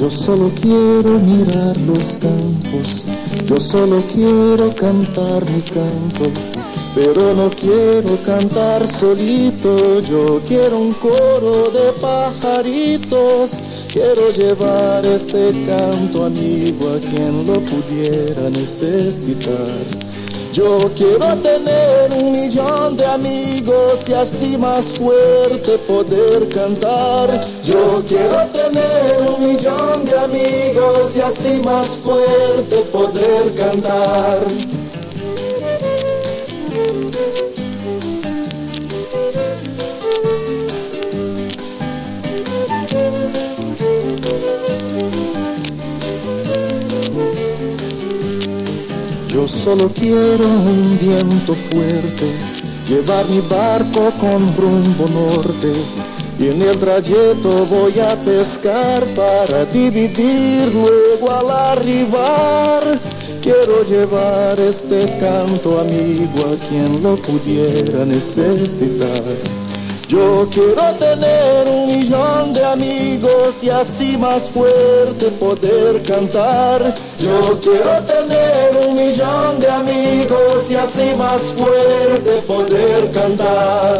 Yo solo quiero mirar los campos, yo solo quiero cantar mi canto, pero no quiero cantar solito, yo quiero un coro de pajaritos, quiero llevar este canto amigo a quien lo pudiera necesitar. Yo quiero tener 1.000.000 de amigos y así más fuerte poder cantar. Yo quiero tener 1.000.000 de amigos y así más fuerte poder cantar. Yo solo quiero un viento fuerte, llevar mi barco con rumbo norte, y en el trayecto voy a pescar para dividir luego al arribar. Quiero llevar este canto amigo a quien lo pudiera necesitar. Yo quiero tener 1.000.000 de amigos y así más fuerte poder cantar. Yo quiero tener 1.000.000 de amigos y así más fuerte poder cantar.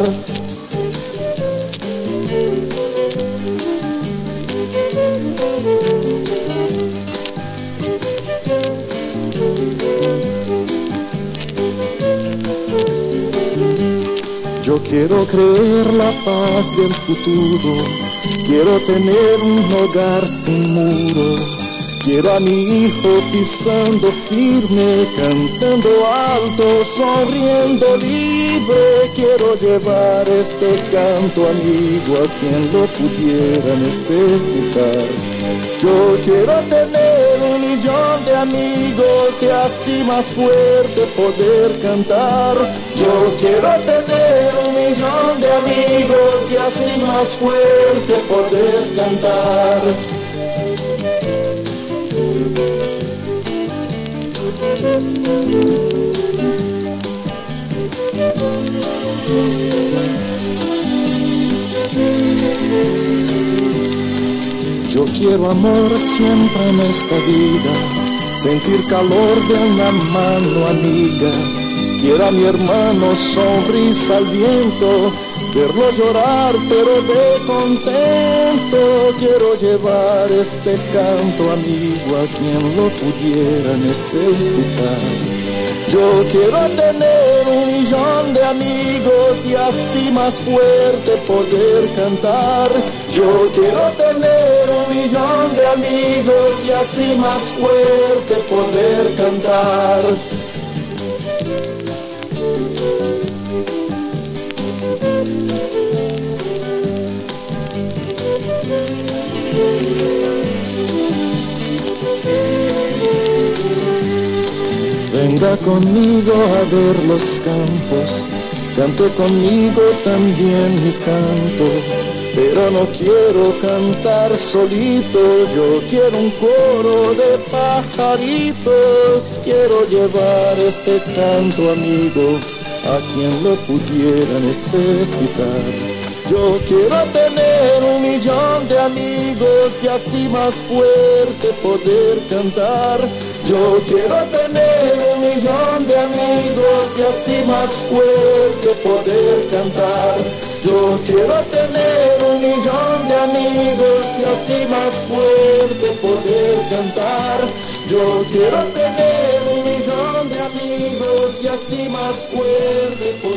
Yo quiero creer la paz del futuro, quiero tener un hogar sin muro, quiero a mi hijo pisando firme, cantando alto, sonriendo libre, quiero llevar este canto amigo a quien lo pudiera necesitar. Yo quiero tener 1.000.000 de amigos y así más fuerte poder cantar. Yo quiero tener 1.000.000 de amigos y así más fuerte poder cantar. Yo quiero amor siempre en esta vida, sentir calor de una mano amiga. Quiero a mi hermano sonrisa al viento, verlo llorar pero de contento. Quiero llevar este canto amigo a quien lo pudiera necesitar. Yo quiero tener 1.000.000 de amigos y así más fuerte poder cantar. Yo quiero tener 1.000.000 de amigos y así más fuerte poder cantar. Venga conmigo a ver los campos, cante conmigo también mi canto, pero no quiero cantar solito, yo quiero un coro de pajaritos, quiero llevar este canto amigo a quien lo pudiera necesitar. Yo quiero tener 1.000.000 de amigos y así más fuerte poder cantar. Yo quiero tener 1.000.000 de amigos y así más fuerte poder cantar. Yo quiero tener 1.000.000 de amigos y así más fuerte poder cantar. Yo quiero tener 1.000.000 de amigos y así más fuerte poder